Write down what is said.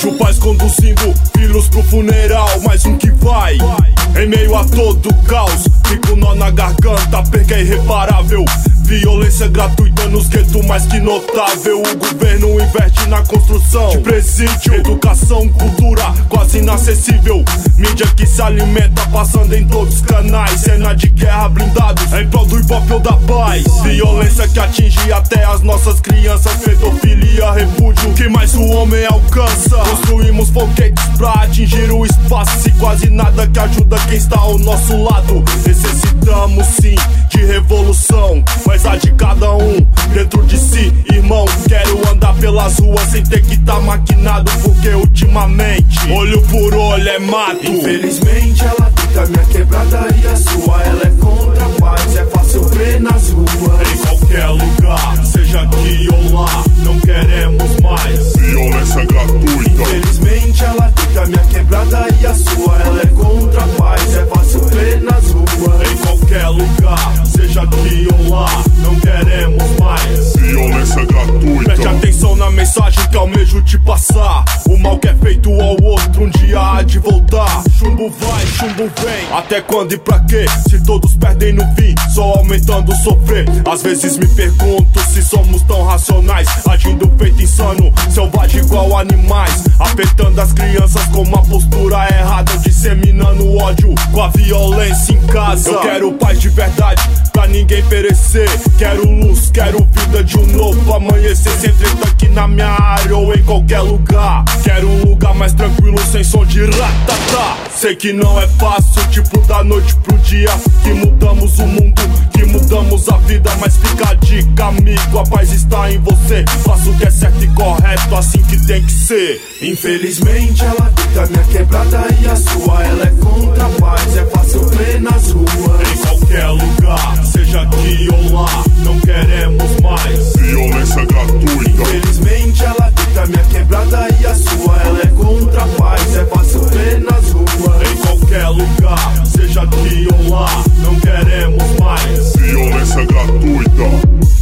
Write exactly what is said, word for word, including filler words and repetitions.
Vejo pais conduzindo filhos pro funeral, mais um que vai em meio a todo o caos. Fico nó na garganta, perca irreparável. Violência gratuita nos guetos, mais que notável. O governo investe na construção de presídio. Educação, cultura, quase inacessível. Mídia que se alimenta, passando em todos os canais. Cena de guerra, blindados, em prol do hip-hop ou da paz. Violência que atinge até as nossas crianças. Pedofilia, repúdio, que mais o homem alcança. Construímos foguetes pra atingir o espaço, e quase nada que ajuda quem está ao nosso lado. Necessitamos sim de revolução, mas a de cada um dentro de si, irmão. Quero andar pelas ruas sem ter que tá maquinado, porque ultimamente olho por olho é mato. Infelizmente ela fica minha quebrada e a sua. Ela é contra a paz, é fácil ver nas ruas. Em qualquer lugar, seja aqui ou lá, não queremos mais violência gratuita. Infelizmente ela fica minha quebrada e a sua. Ela é contra a paz, é fácil ver nas ruas. Em qualquer lugar, seja aqui ou lá, não queremos mais violência gratuita. Preste atenção na mensagem que almejo te passar. O mal que é feito ao outro um dia há de voltar. Chumbo vai, chumbo vem, até quando e pra quê? Se todos perdem no fim, só aumentando o sofrer. Às vezes me pergunto se somos tão racionais, agindo feito insano, selvagem igual animais, afetando as crianças com uma postura errada, disseminando ódio com a violência em casa. Eu quero paz de verdade, pra ninguém perecer. Quero luz, quero vida de um novo amanhecer. Sem treta aqui na minha área ou em qualquer lugar. Quero um lugar mais tranquilo, sem som de ratatá. Sei que não é fácil, tipo da noite pro dia, que mudamos o mundo, que mudamos a vida. Mas fica a dica, amigo, a paz está em você. Faça o que é certo e correto, assim que tem que ser. Infelizmente ela fica minha quebrada e a sua. Ela é contra a paz, é fácil ver nas ruas. Em qualquer lugar, seja aqui ou lá, não queremos mais violência gratuita. Infelizmente ela fica minha quebrada e a sua. Ela é contra a paz, é fácil ver nas ruas. Em qualquer lugar, seja aqui ou lá, não queremos mais violência gratuita.